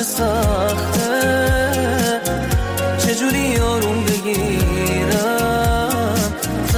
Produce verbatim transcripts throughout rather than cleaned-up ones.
سخته، چجوری آروم بگیرم؟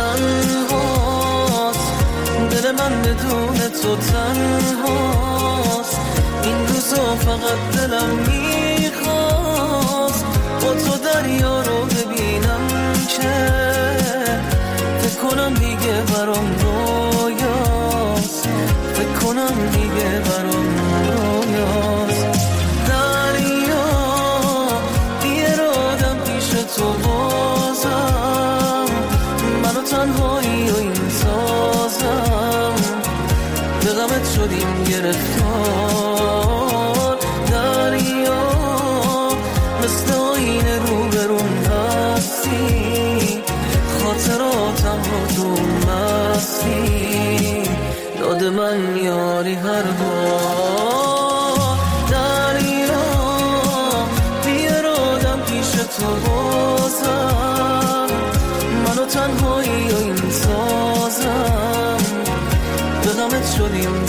تنهاست دل من بدون تو، تنهاست این روزا فقط دلم میخواست با تو دریا رو ببینم که فکر کنم دیگه برام رویاست، فکر کنم دیگه برام رویاست. دریا بیارادم پیش تو بازم، منو تنهایی و این سازم، به غمت شدیم گرفتار. دریا مثل آینه رو برون هستی، خاطراتم رو تو مستی، یاد من میاری هر بار. دریا بیارادم پیش تو بازم، منو تنهایی و این سازم، به غمت شدیم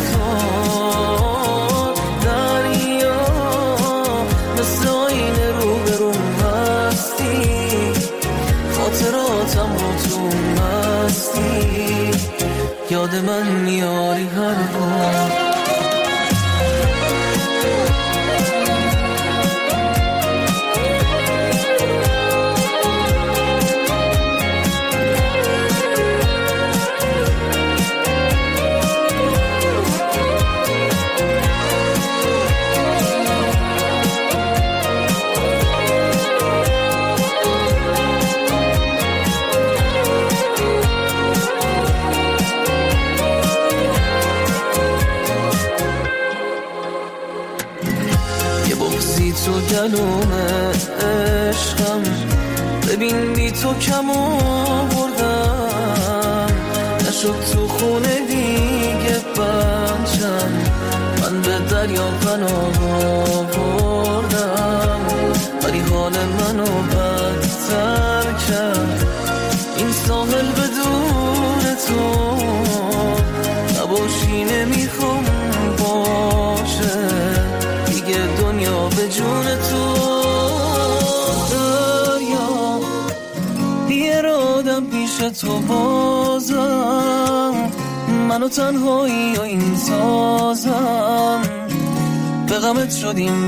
گرفتار. دریا مثل آینه رو برون هستی، خاطراتم رو تو مستی، یاد من میاری هر بار. تو گلوم عشقم، ببین بی تو کم آوردم، نشد تو خونه دیگه بچم، من به دریا پناه آوردم، ولی حال منو بدتر کرد این ساحل بدون تو، نباشی نمیخوام باشه دیگه دنیا به جون تو. دریا بیارادم پیش تو بازم، منو تنهایی و این سازم، به غمت شدیم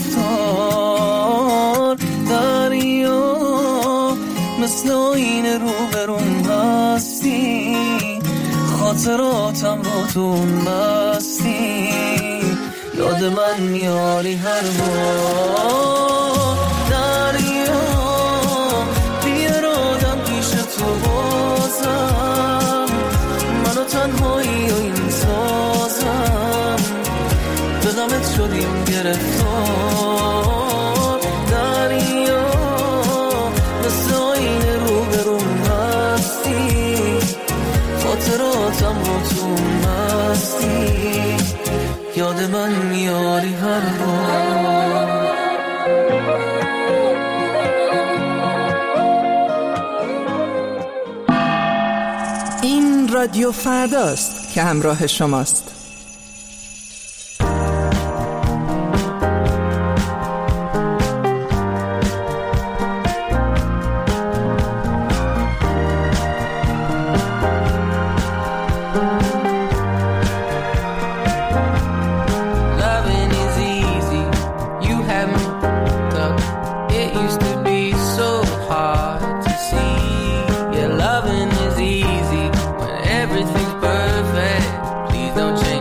گرفتار. دریا مثل آینه رو برون هستی، خاطراتم رو تو مستی، یاد من میاری هر بار. دریا بیارادم پیش تو بازم، منو تنهایی و این سازم، به غمت شدیم گرفتار. دریا مثل آینه رو برون هستی، خاطراتم رو تو مستی، یاد من میاری هر بار. این رادیو فرداست که همراه شماست. Don't change.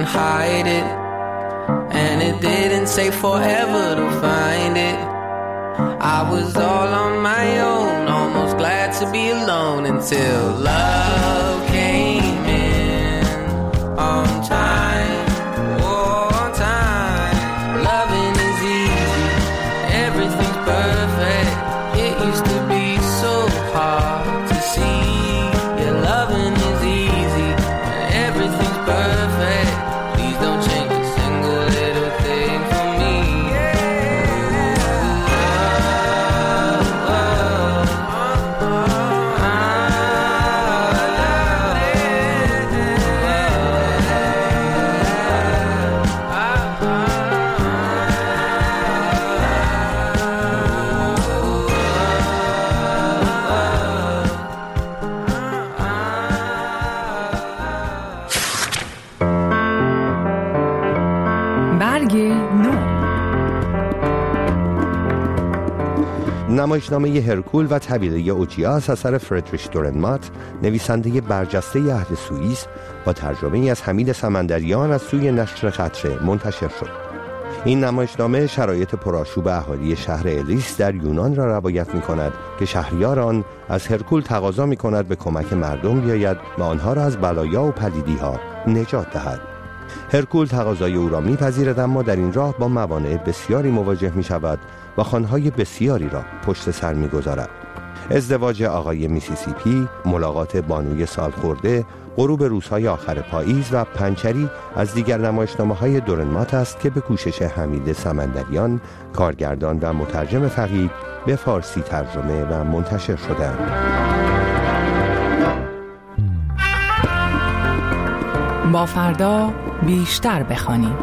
couldn't hide it, and it didn't take forever to find it. I was all on my own, almost glad to be alone, until love came in on time, oh, on time. Loving is easy, everything's perfect. It used to be so hard to see. Yeah, loving is easy, everything's perfect. Please don't change a single little thing for me. نمایشنامه هرکول و طویله اوجیاس اثر فردریش دورنمات، نویسنده برجسته اهل سوئیس، با ترجمه از حمید سمندریان از سوی نشر قطره منتشر شد. این نمایشنامه شرایط پرآشوب اهالی شهر الیس در یونان را روایت می کند که شهریار آن از هرکول تقاضا می کند به کمک مردم بیاید و آنها را از بلایا و پلیدی ها نجات دهد. هرکول تقاضای او را می‌پذیرد، اما در این راه با موانع بسیاری مواجه می‌شود و خوانهای بسیاری را پشت سر می‌گذارد. ازدواج آقای میسیسیپی، ملاقات بانوی سالخورده، غروب روزهای آخر پاییز و پنچری از دیگر نمایشنامه‌های دورنمات است که به کوشش حمید سمندریان، کارگردان و مترجم فقیه، به فارسی ترجمه و منتشر شدند. با فردا بیشتر بخوانیم.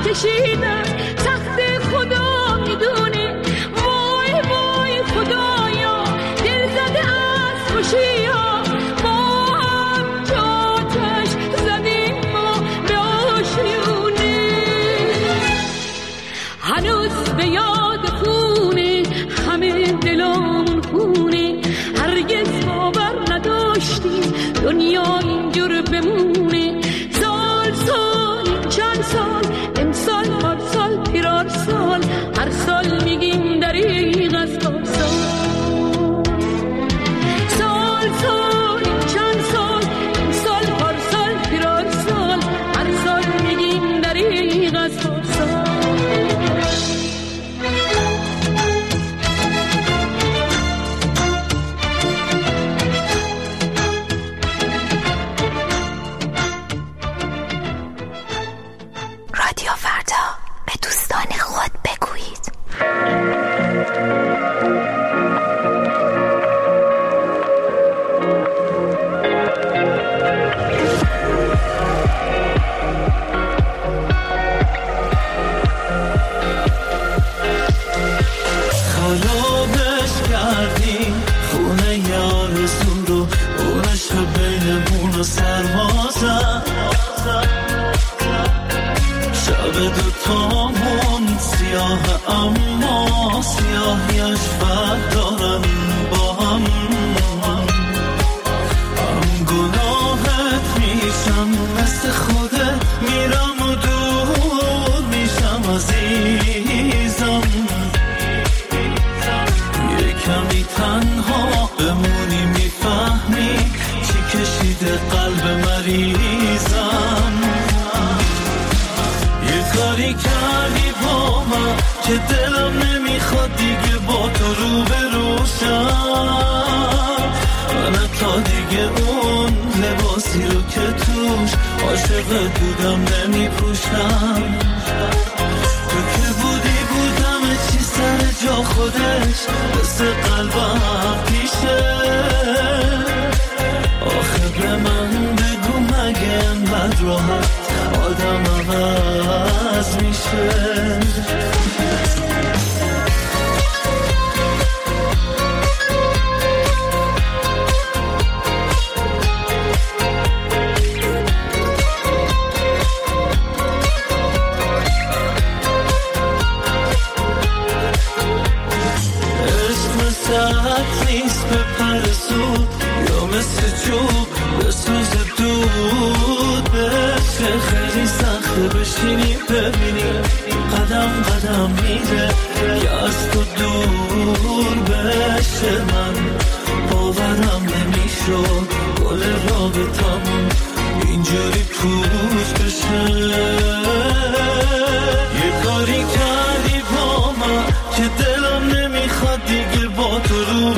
کشیدم تخت خدا میدونه وای وای خدایا دل زده از خوشی ها ما هم جاتش زدیم ما به آشیونه هنوز به یاد خونه همه دلامون خونه هرگز باور نداشتیم دنیا اینجور بمونه سال سال چند سال امسال پارسال پیرار سال هر سال میگیم دریغ از پارسال سال سال چند سال امسال پارسال پیرار سال هر سال میگیم دریغ از پارسال رادیو فردا به دوستان خود بگویید. خرابش کردیم خونه یارزون رو اونش بینمون و سرمازم شب دوتامون سیاه اما سیاهیش فرق دارم با هم هم گناهت میشم مثل خودت میرم و دور میشم عزیزم یه کمی تنها بمونی میفهمی چی کشیده قلب مریضم کاری کردی با من که دلم نمیخواد دیگه با تو رو بروشم من تا دیگه اون لباسی رو که توش عاشقت بودم نمیپوشم تو که بودی بودم چی سر جا خودش مثل قلبم پیشه آخه به من بگو مگه انقدر راحت آدم عوض میشه عشق مثل عطر نیست به پر زود یا مثل جوب به سوز دود بشه خیلی سخته بشینی ببینی قدم قدم میره که از تو دور بشه من باورم نمیشد گل رابطمون اینجوری پوچ بشه یه کاری کردی با من که دلم نمیخواد دیگه با تو رو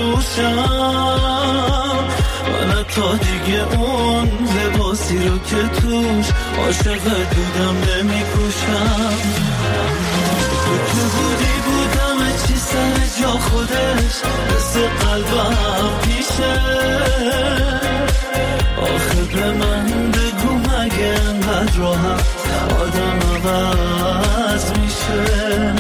بروشم من تا دیگه اون لباسی رو که توش عاشقت بودم نمیپوشم تو که بودی بودم چی سر جا خودش مثل قلبم پیشه آخه به من بگو مگه انقدر راحت آدم عوض میشه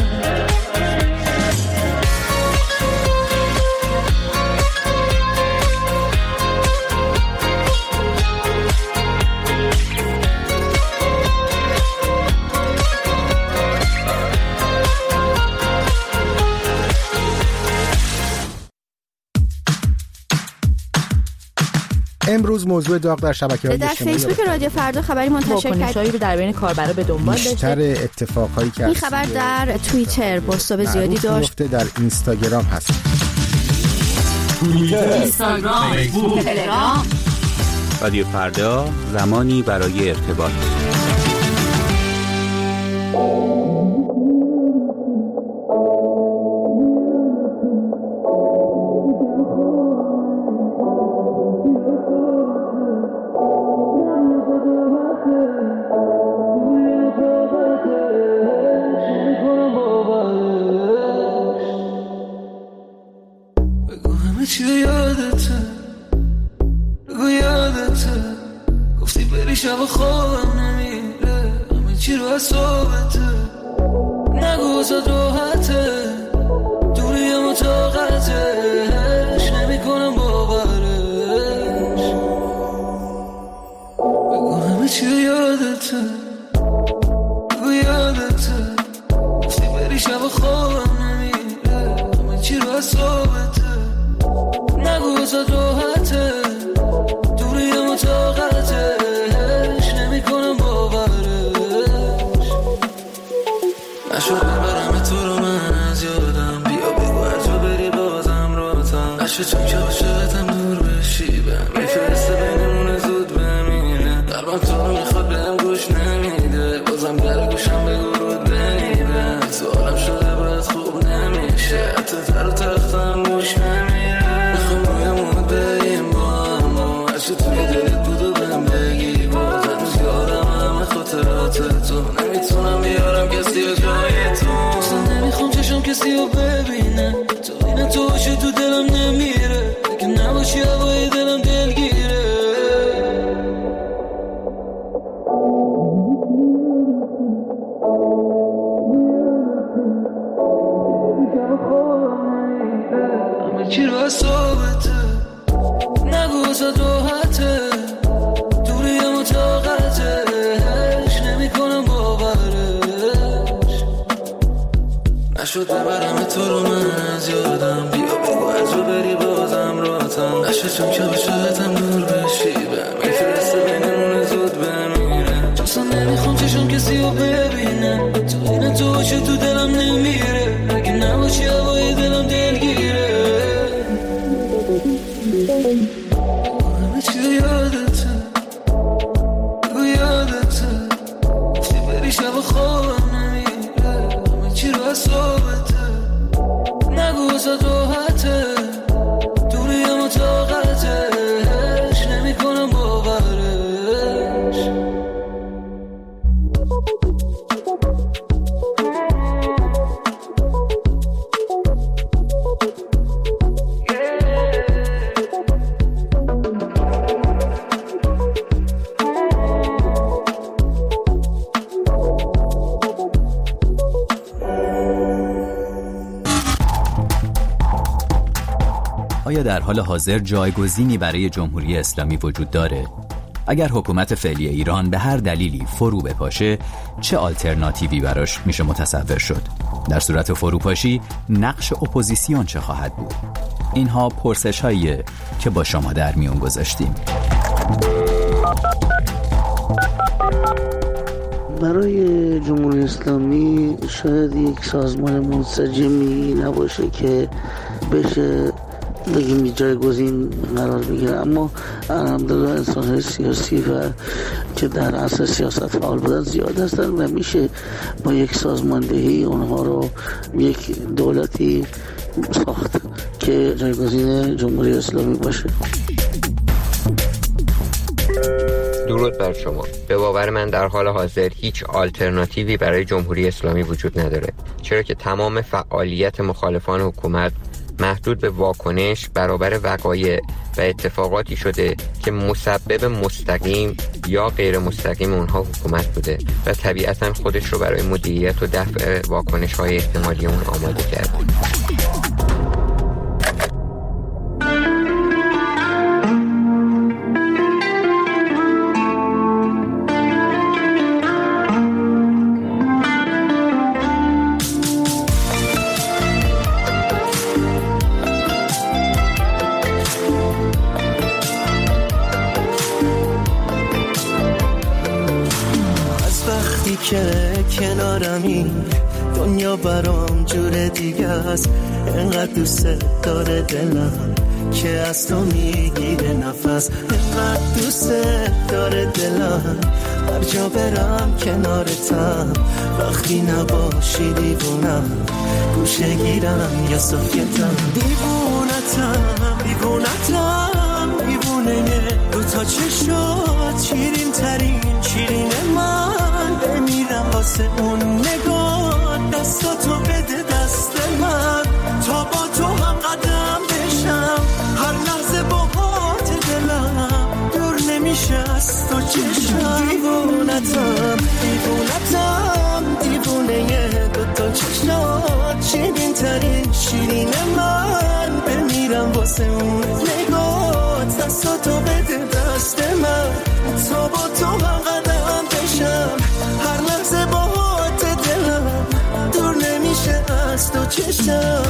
امروز موضوع داغ در شبکه‌های اجتماعی در فیسبوک رادیو فردا خبری منتشر کرد رو در بین کاربرا به دنبال داشته. بیشتر اتفاقایی که این خبر در توییتر بازتاب زیادی داشت. در اینستاگرام هست. توییتر، اینستاگرام، فیسبوک، تلگرام. رادیو فردا زمانی برای ارتباط. چی یادته بگو یادته گفتی بری شب خوابم نمی رو صحبته نگو زد راحته دوریم و طاقتش نمی کنم باورش بگو همه چی یادته بگو یادته گفتی بری شب خوابم نمیره همه چی رو صحبته نگو زد راحته دوریم و طاقتش نمی کنم باورش نشد ببرم تو رو من از یادم بیا بگو هر جا بری بازم راتم نشد چون که عاشقتم دور بشی بهم میفرسته بینمون زود بمیره قلبم تو رو میخواد بهم گوش نمیده بازم در گوشم بگو رود بمیره تو عالم شده باید خوب نمیشه حتی تر و تختم گوش نمیره میخوام رویمون بریم با هم و هرچه توی دلت بود و بهم بگی باز هنوز یارم همه خاطرات تو نمیتونم بیارم کسی و جای تو اصلا نمیخوام چشم کسی رو ببینه تو اینه تو باشی تو دلم نمیره اگه نباشی هوای دلم دلگیره همه چی رو صحبته نگو زد راحته دوریم و طاقتش نمی کنم باورش نشد ببرم تو رو من از یادم بیا بگو هر جا بری بازم راتم نشد چون که عاشقتم دور بشی بهم میفرسته بینمون زود بمیره اصلا نمیخوام چشم کسی رو ببینه تو اینه تو باشی تو دلم نمیره اگه نباشی هوای دلم دلگیره همه چی یادته بگو یادته گفتی بری شب خوابم نمیره همه چی رو صحبته نگو زد راحته دوریم و طاقتش نمی کنم باورش آیا در حال حاضر جایگزینی برای جمهوری اسلامی وجود داره؟ اگر حکومت فعلی ایران به هر دلیلی فرو بپاشه، چه آلترناتیوی براش میشه متصور شد؟ در صورت فروپاشی، نقش اپوزیسیون چه خواهد بود؟ اینها پرسش هاییه که با شما در میون گذاشتیم. برای جمهوری اسلامی شاید یک سازمان منسجمی نباشه که بشه بگیم جایگزین قرار بگیره، اما الحمدلله انسان‌های سیاسی و که در اصل سیاست فعال بودن زیاد هستن و میشه با یک سازماندهی اونها رو یک دولتی ساخت که جایگزین جمهوری اسلامی باشه. درود بر شما. به باور من در حال حاضر هیچ آلترناتیوی برای جمهوری اسلامی وجود نداره، چرا که تمام فعالیت مخالفان حکومت محدود به واکنش برابر وقایع و اتفاقاتی شده که مسبب مستقیم یا غیر مستقیم اونها حکومت بوده و طبیعتاً خودش رو برای مدیریت و دفع واکنش‌های احتمالی اون آماده کرده. که کنارمی دنیا برام جور دیگه است، انقدر دوست داره دلم که از تو میگیره نفس، انقدر دوست داره دلم هر جا برم کنارتم، وقتی نباشی دیوونم گوشه گیرم یا سفیتم، دیوونتم دیوونتم دیوونه دوتا چشات شیرین ترین شیرین من، بمیرم واسه اون نگاه، دستاتو بده دست من تا با تو هم قدم بشم، هر لحظه با هات دلم دور نمیشه از تو چشم، دیوونتم دیوونتم چشات شیرین ترین شیرین من بمیرم واسه اون نگات دستاتو بده دست من تا با تو هم قدم بشم هر لحظه باهات دلم دور نمیشه از تو چشم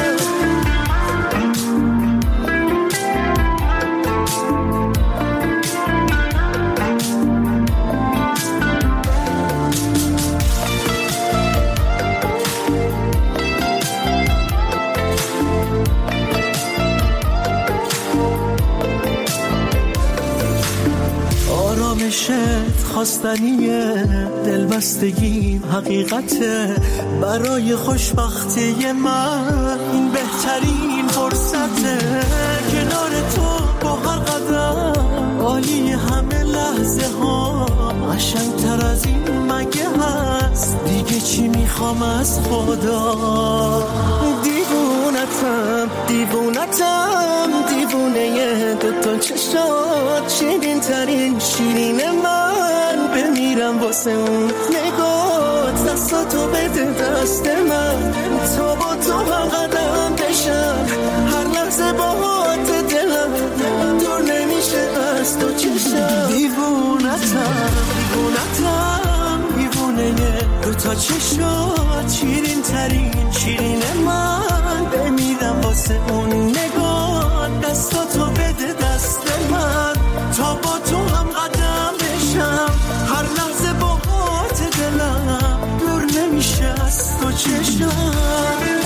آرامشت خواستنیه دلبستگیم حقیقته برای خوشبختی من این بهترین فرصته کنار تو با هر قدم عالی همه لحظه ها قشنگ‌تر از این مگه هست دیگه چی میخوام از خدا دیوونتم دیوونتم دیوونه دوتا چشات شیرین ترین شیرین من بمیرم واسه اون نگات دستاتو بده دست من تا با تو هم قدم بشم هر لحظه باهات دلم دور نمیشه از تو چشم دیوونتم دیوونتم دیوونه دوتا چشات شیرین ترین شیرین من بمیرم واسه اون نگات دستاتو بده دست من تا با تو هم قدم بشم هر لحظه باهات دلم دور نمیشه از تو چشم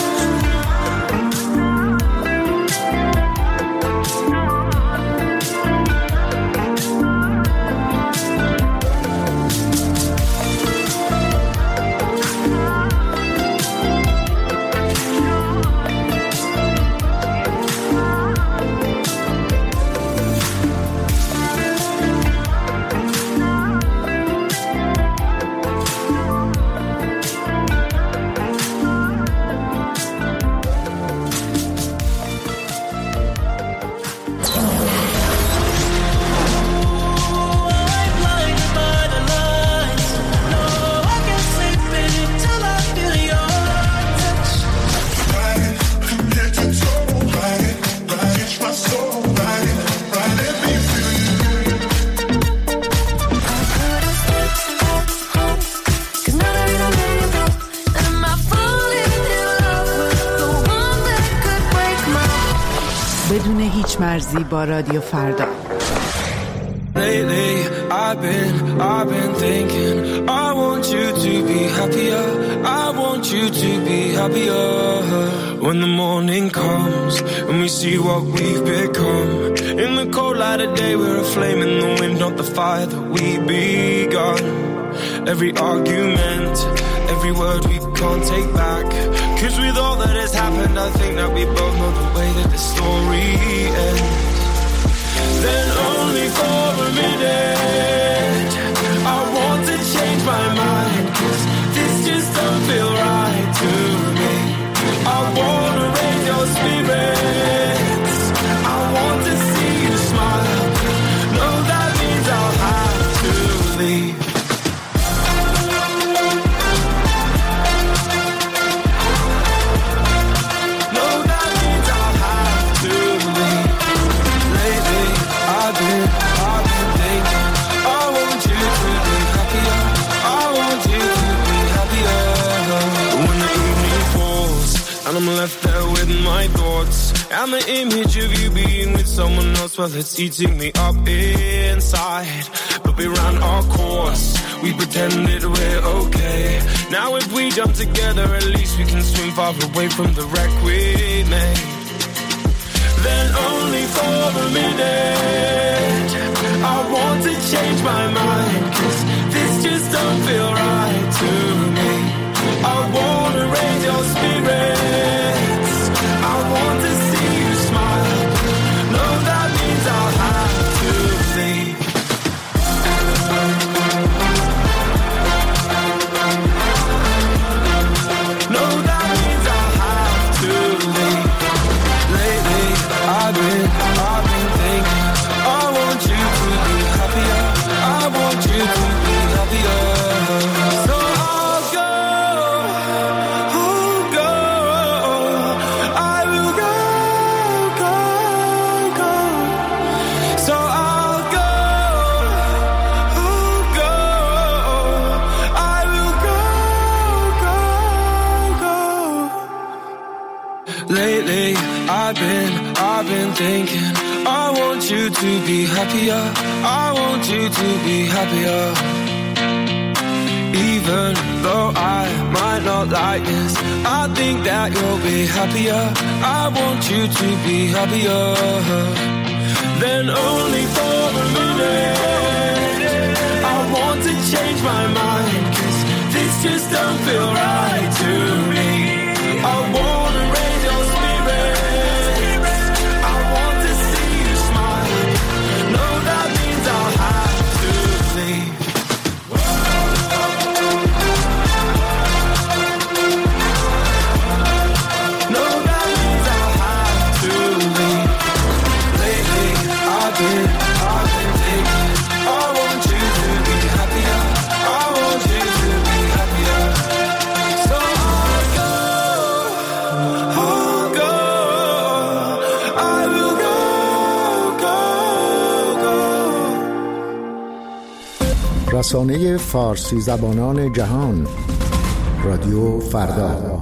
بدون هیچ مرزی با رادیو فردا. Lately I've been, I've been thinking I want you to be happier I want you to be happier When the morning comes and we see what we've become In the cold light of day we're a flame in the wind Not the fire that we begun Every argument, every word we can't take back Cause with all that has happened I think that we both know the way that the story ends Then only for a minute I want to change my mind Cause this just don't feel right to me I wanna raise your spirits I want to see you smile No, that means I'll have to leave And I'm left there with my thoughts And the image of you being with someone else Well, it's eating me up inside But we ran our course We pretended we're okay Now if we jump together At least we can swim far away from the wreck we made Then only for a minute I want to change my mind Cause this just don't feel right to me I wanna raise your spirits I want to see you smile No, that means I'll have to leave No, that means I'll have to leave Lately, I've been, I've been thinking I want you to be happier I want you to be happier So I've been, I've been thinking, I want you to be happier, I want you to be happier. Even though I might not like this, I think that you'll be happier, I want you to be happier. Then only for a minute, I want to change my mind, 'cause this just don't feel right to me. I wanna raise your spirits, I want to see you smile. No, that means I'll have to leave. No, that means I'll have to leave. Lately, I've been, I've been thinking, I want you to be happier, I want you to be happier. So I'll go, I'll go, I will go, go, go. رسانه فارسی زبانان جهان، رادیو فردا.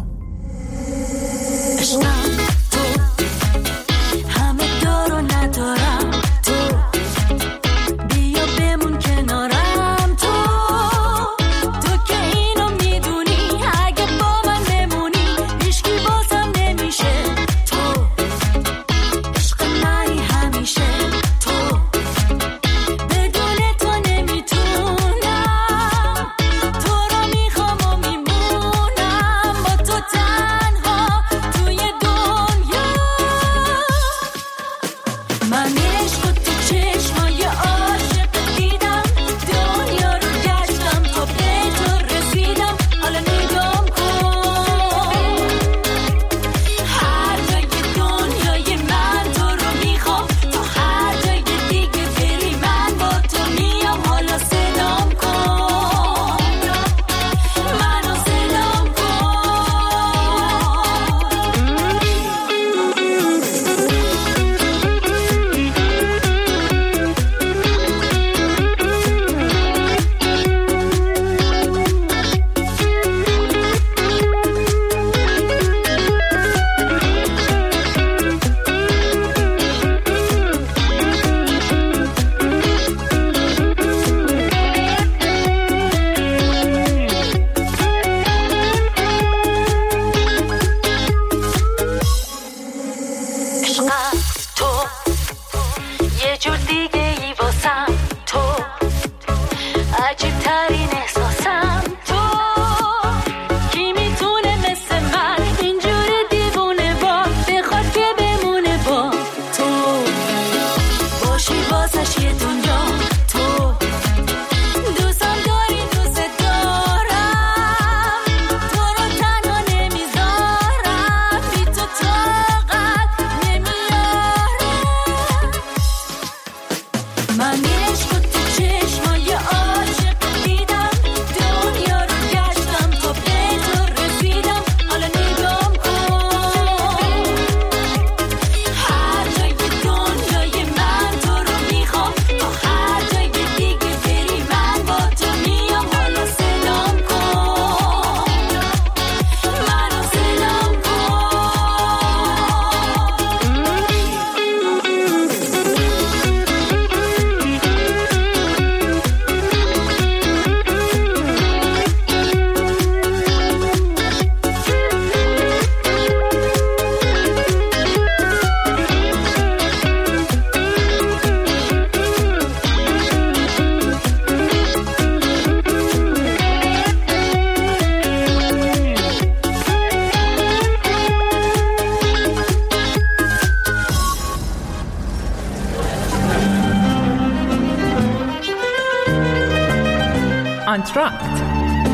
آنتراکت.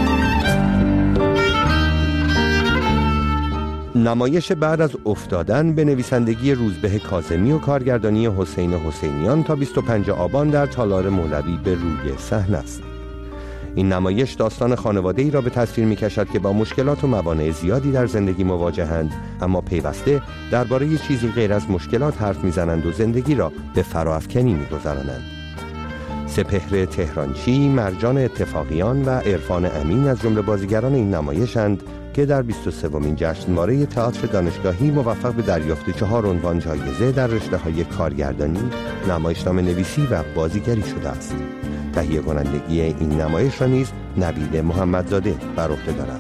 نمایش بعد از افتادن به نویسندگی روزبه کاظمی و کارگردانی حسین حسینیان تا بیست و پنجم آبان در تالار مولوی به روی صحنه است. این نمایش داستان خانواده‌ای را به تصویر می‌کشد که با مشکلات و موانع زیادی در زندگی مواجهند، اما پیوسته درباره چیزی غیر از مشکلات حرف می‌زنند و زندگی را به فراافکنی می‌گذرانند. سپهر تهرانچی، مرجان اتفاقیان و عرفان امین از جمله بازیگران این نمایشند که در بیست و سومین جشنواره تئاتر دانشگاهی موفق به دریافت چهار عنوان جایزه در رشته‌های کارگردانی، نمایشنامه نویسی و بازیگری شده است. تهیه کنندگی این نمایش را نیز نوید محمدزاده بر عهده دارد.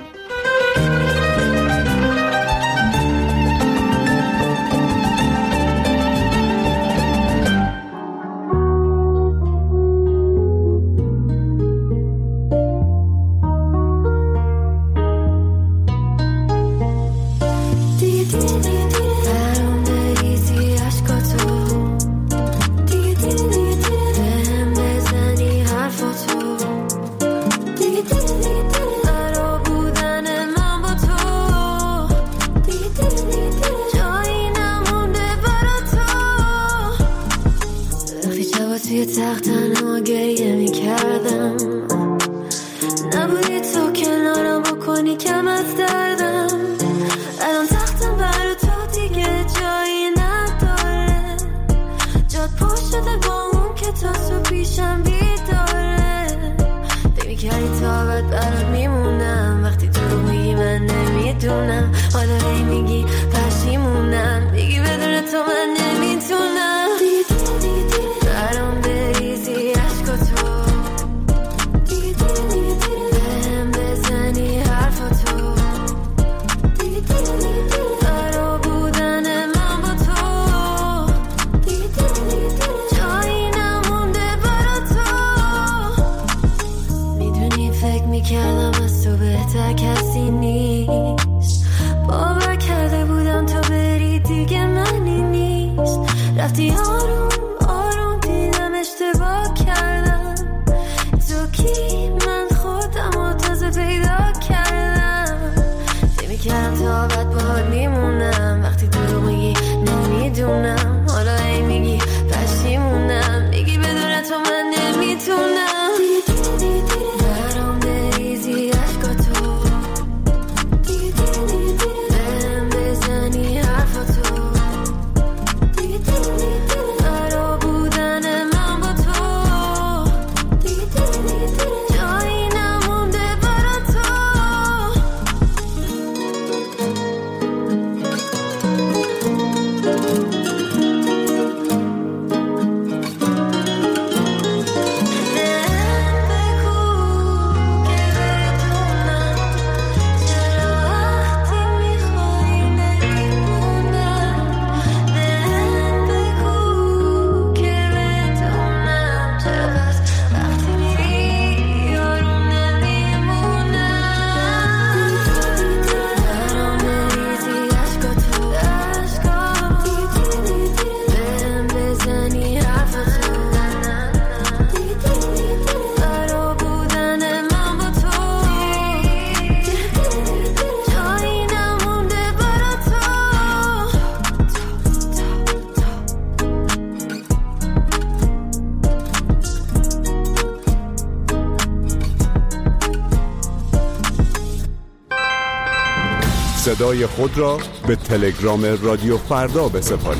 صدای خود را به تلگرام رادیو فردا بسپارید.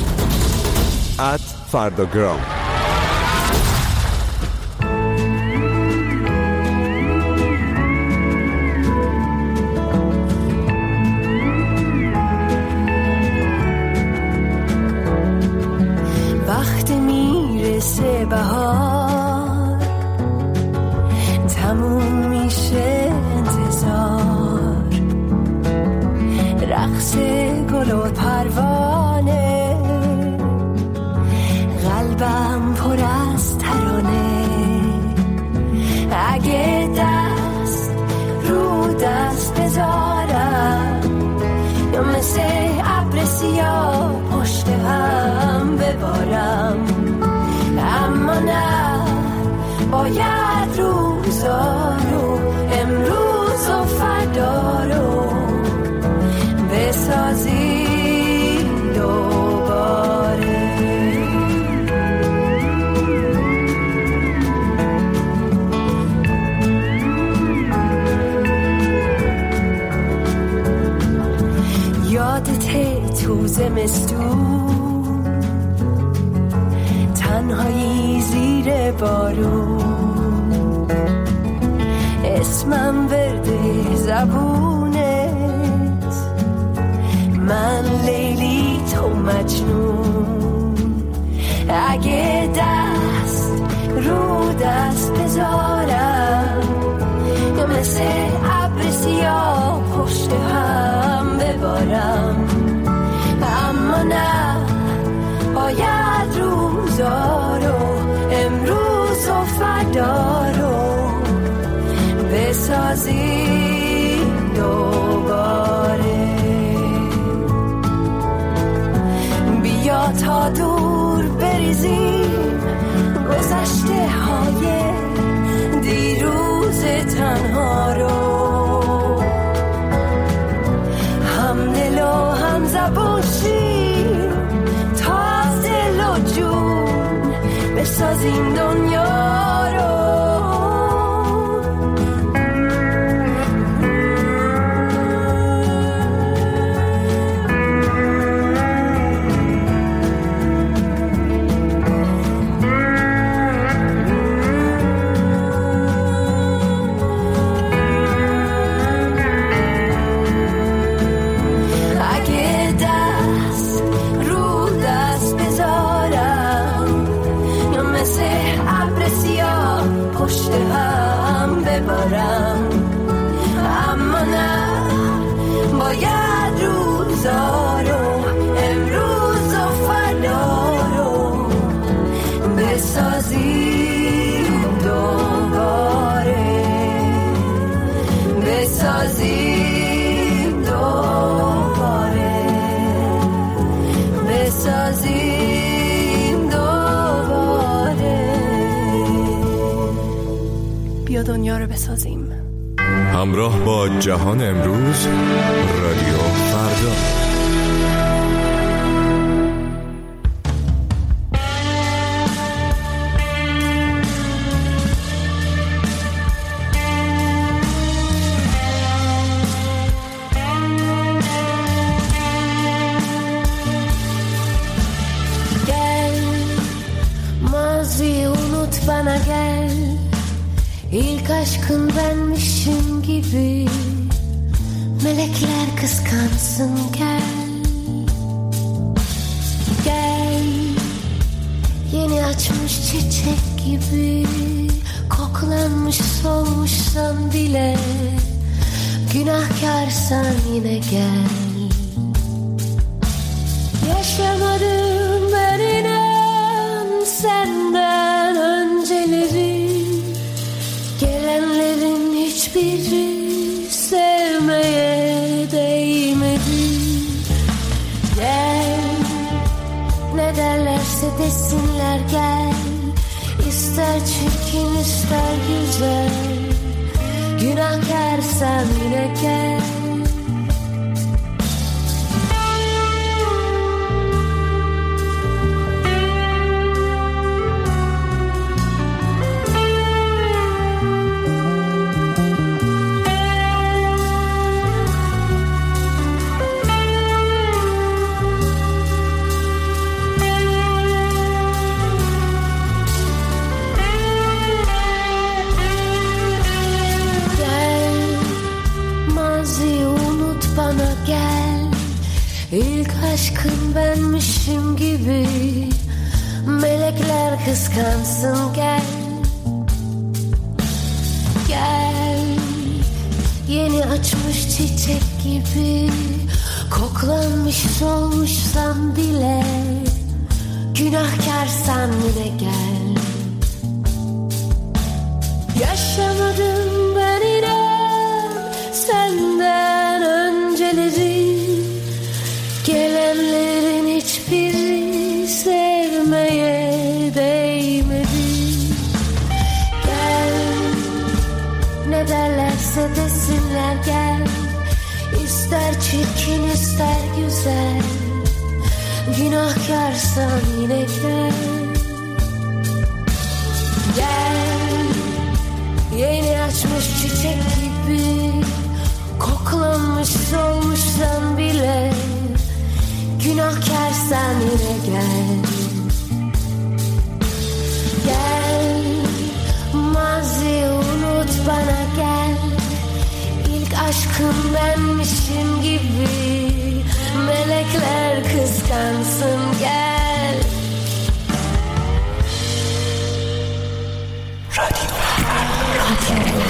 ات فرداگرام. وقتی میرسه بهار تموم میشه انتظار، رقص گل و پروانه، قلبم پر از ترانه. اگه دست رو دست بذارم یا مثل ابر سیاه پشت هم ببارم، اما نه، باید روزا رو امروز و فردا رو بسازی دوباره. یادته تو زمستون تنهایی زیر بارون، اسمم ورده زبونه، مجنون. اگه دست رو دست بذارم یا مثل ابر سیاه پشت هم ببارم، اما نه، باید روزا رو امروز و فردا رو بسازیم دوباره. بیا تا دور بریزیم گذشته های دیروز تنها رو، هم دل و هم زبون شیم تا از دل و جون بسازیم دنیا رو. اما نه، باید روزا رو امروز و فردا رو بسازیم دوباره، بسازیم دوباره، بسازیم دوباره. بیا دنیا رو بسازیم. همراه با جهان امروز، رادیو فردا. Gel, maziyi unut bana gel. İlk aşkın benmişim gibi, melekler kıskansın gel. Gel, yeni açmış çiçek gibi, koklanmış solmuşsan bile, günahkarsan yine gel. Yaşamadım ben inan senden önceleri, gelenlerin hiçbiri sevmeye değmedi. Gel, ne derlerse desinler gel, İster çirkin ister güzel, günahkarsan yine gel. İlk aşkın benmişim gibi, melekler kıskansın gel. Gel, yeni açmış çiçek gibi, koklanmış solmuşsan bile, günahkarsan yine gel. Yaşamadım ben inan senden önceleri, gelenlerin hiçbiri sevmeye değmedi. Gel, ne derlerse desinler gel, İster çirkin ister güzel, günahkarsan yine gel. Gel, yeni açmış çiçek gibi, koklanmış solmuşsan bile, günahkarsan yine gel. Gel, maziyi unut bana gel, İlk aşkın benmişim gibi. Melekler kıskansın gel. Radyo Radyo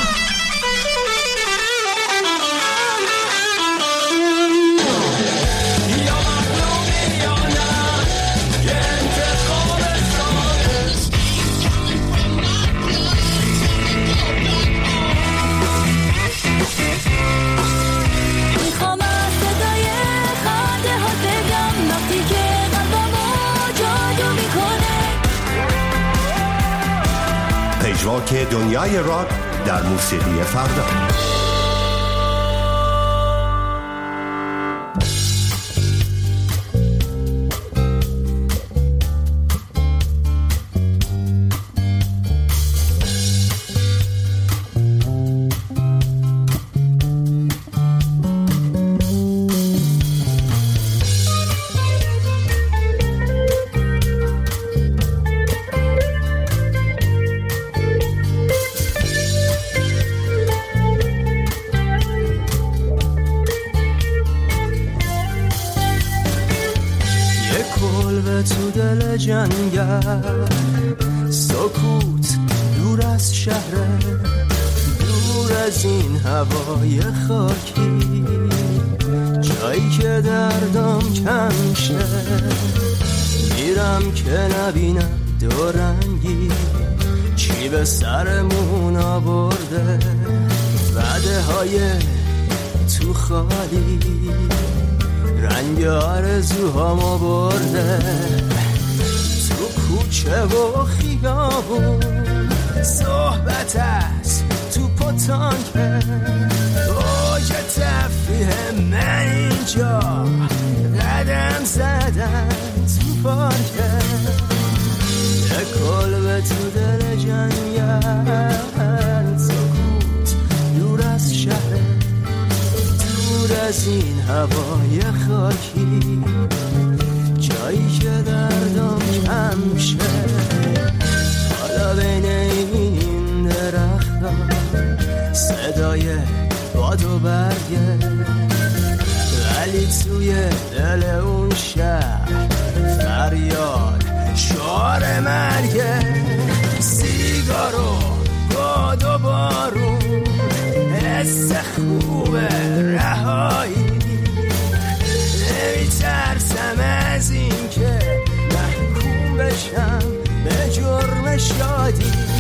پژواک دنیای راک در موسیقی فردا. تو دل جنگل سکوت دور از شهر، دور از این هوای خاکی، جایی که دردم کم شه. میرم که نبینم دورنگی چی به سرمون آورده، وعده های تو خالی رنگ آرزوهامو برده. تو کوچه و خیابون صحبت است، تو پتانکه اوج تفریح من اینجا قدم زدن تو پارکه. یه کلبه تو دل جنگل سکوت دور از شهر، دور از این هوای خاکی، جایی که دردم کم شه. حالا بین این درخت صدای باد و برگه، ولی توی دل اون شهر فریاد شعار مرگه. سیگار و باد و بارون، حس خوب رهایی، نمیترسم از این که محکوم بشم به جرم شادی.